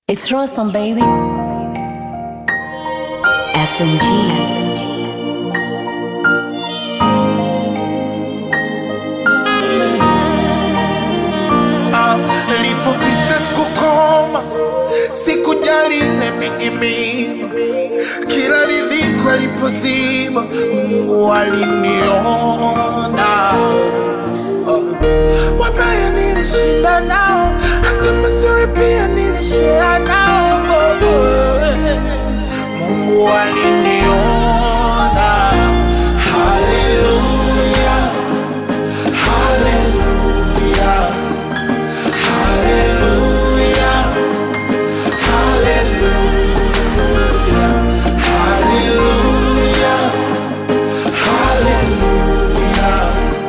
It's Rostam, baby. SMG. Nilipopita sikukoma, sikujali na mingi mima. Kila ridhiko alipozima, Mungu aliniona. Wabaya nilishinda nao, hata mazuri pia nilishare nao. Mungu aliniona. Hallelujah, hallelujah, hallelujah, hallelujah, hallelujah, hallelujah,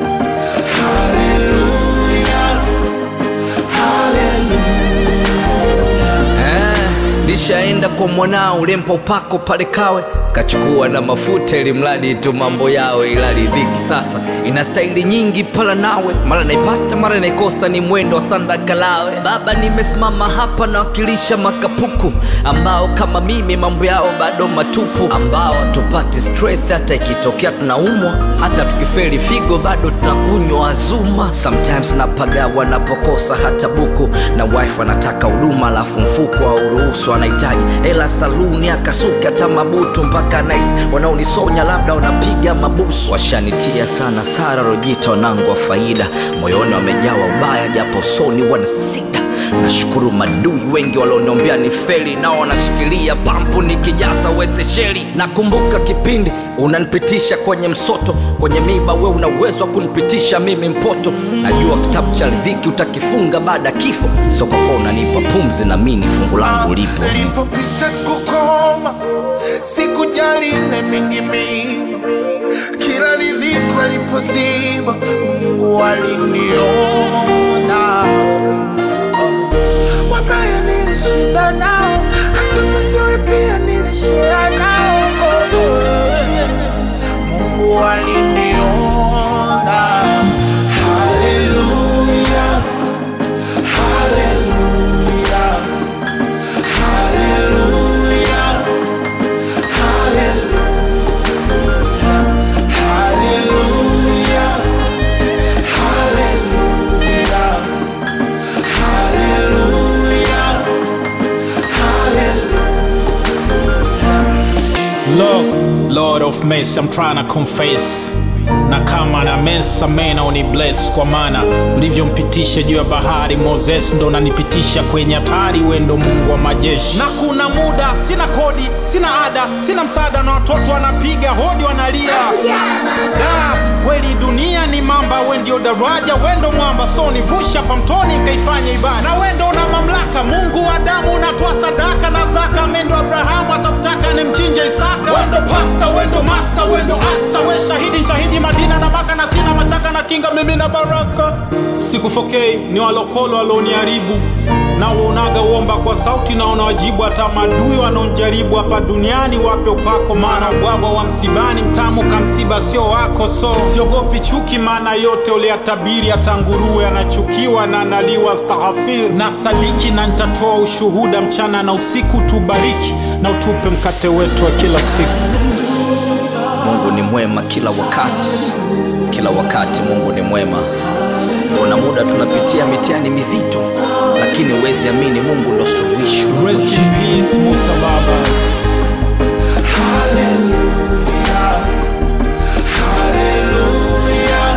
hallelujah. Nishaenda kwa mwanao ulempa upako pale Kawe, kachukua na mafuta ili mradi tu mambo yawe, ila ridhiki sasa ina staili nyingi pala nawe, mara naipata mara naikosa, ni mwendo wa sandakalawe. Baba, nimesimama hapa na wakilisha makapuku ambao kama mimi mambo yao bado matupu, ambao tupati stress hata ikitokea tunaumwa, hata tukifeli figo bado tunakunywa Azuma. Sometimes napagawa napokosa hata buku, na wife anataka huduma alafu mfuko wa uruhusu, anahitaji hela saluni akasuka hata mabutu mpaka nice. Wanaonisonya labda wanapiga mabusu, washanitia sana sara rojita wanangu wa faida, moyoni wamejawa ubaya japo soni wanasida. Nashukuru madui wengi walioniombea ni feli, nao wanashikilia pampu nikijaza wese sheli. Nakumbuka kipindi unanipitisha kwenye msoto, kwenye miba we una uwezo wa kunipitisha mimi mpoto. Najua kitabu cha riziki utakifunga baada kifo, so kwa unanipa pumzi na mimi fungu langu lipo. Nilipopita sikukoma, sikujali na mingi mima. Kila ridhiko alipozima, Mungu aliniona. Wabaya nilishinda nao, hata mazuri pia nilishare nao. Mungu aliniona. Hallelujah, hallelujah, hallelujah, hallelujah, hallelujah, hallelujah, hallelujah. Look, Lord of mercy, I'm trying to confess. Na kama na mesa mena unibless, kwa maana ulivyompitisha juu ya bahari Moses ndo nanipitisha kwenye hatari. Wendo Mungu wa majeshi, na kuna muda sina kodi, sina ada, sina msaada, na watoto wanapiga hodi wanalia. Da, kweli dunia ni mamba, we ndio daraja, wendo mwamba, so nivusha pamtoni nikaifanya ibada. Na wendo una mamlaka, Mungu wa damu, unatoa sadaka na zaka. Mendo Abrahamu atakutaka ni mchinja Isaka. Wendo pasta, wendo master, wendo asta, we shahidi shahidi Madina na Maka, na sina machaka na kinga mimi na baraka. Sikufokei ni walokolo waloniharibu, na uonaga uomba kwa sauti na unawajibu. Hata madui wanaonjaribu hapa duniani wape upako, maana ubwabwa wa msibani mtamu kamsiba sio wako. So siogopi chuki, maana yote uliyatabiri. Hata nguruwe anachukiwa na analiwa astaghfir. Na saliki na nitatoa ushuhuda mchana na usiku. Tubariki na utupe mkate wetu wa kila siku. Mungu ni mwema kila wakati, kila wakati Mungu ni mwema. Kuna muda tunapitia mitihani mizito, lakini uwezi amini Mungu ndo suluhisho. Rest in peace Musa Babas. Hallelujah, hallelujah,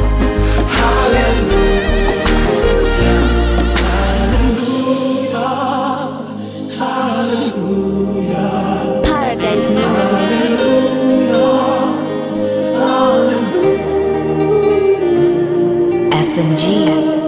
hallelujah. Paradise music. SMG.